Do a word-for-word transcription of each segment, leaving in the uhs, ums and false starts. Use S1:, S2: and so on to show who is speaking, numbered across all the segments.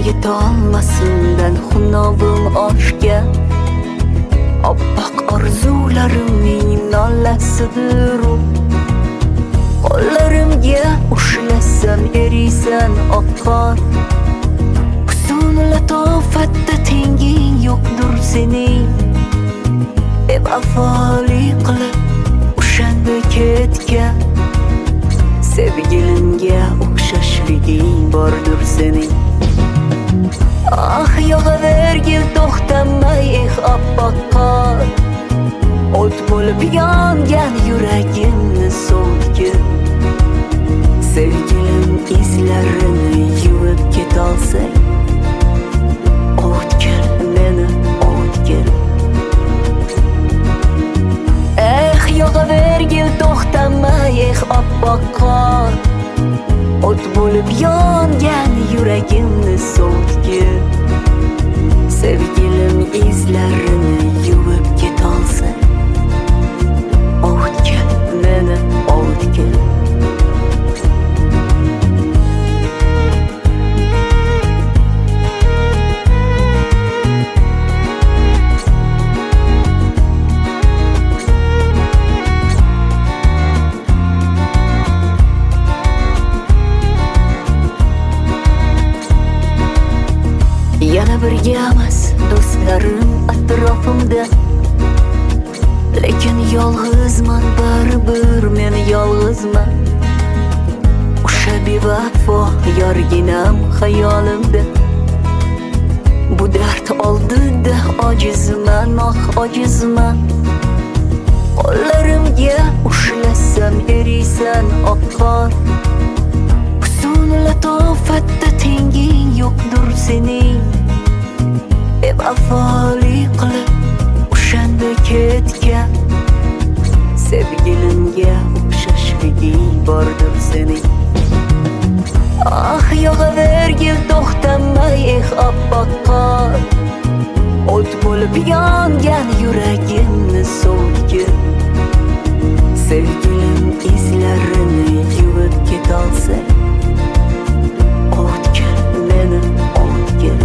S1: yetolmasimdan xunobim oshgan oppoq orzularimning nolasidir u. Qo'llarimga ushlasam eriysan oqqor, husn latofatda tenging yo'qdir sening. Bevafolik qilib o'shanda ketgan sevgilimga o'xshashliging bordir sening. Ah yog'avergil to'xtamay eh oppoq qor, o't bo'lib yongan yuragimni so'kib. Sevgilim izlarini yuvib ketolsang, o'tkir meni o'tkir. Eh yog'avergil to'xtamay eh oppoq qor, o't bo'lib yongan yuragimni so'kib. Sevgilim izlarini yuvib ketolsang, o'tkir meni o'tkir. Yana birgamiz do'stlarim atrofimda, lekin yolg'izman, baribir men yolg'izman. O'sha bevafo yorginam xayolimda, bu dard oldida ojizman, oh ojizman. Qo'llarimga ushlasam eriysan oqqor, husn latofatda tenging yo'qdir sening. Bevafolik qilib o'shanda ketgan sevgilimga o'xshashliging bordir sening. Ah yog'avergil to'xtamay eh oppoq qor, o't bo'lib yongan yuragimni so'kib. Sevgilim izlarini yuvib ketolsang, o'tkir meni o'tkir.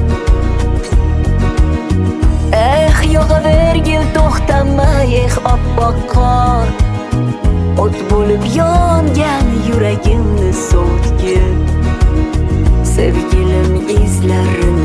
S1: Eh yog'avergil to'xtamay eh oppoq qor, o't bo'lib yongan yuragimni so'kib. Sevgilim izlarini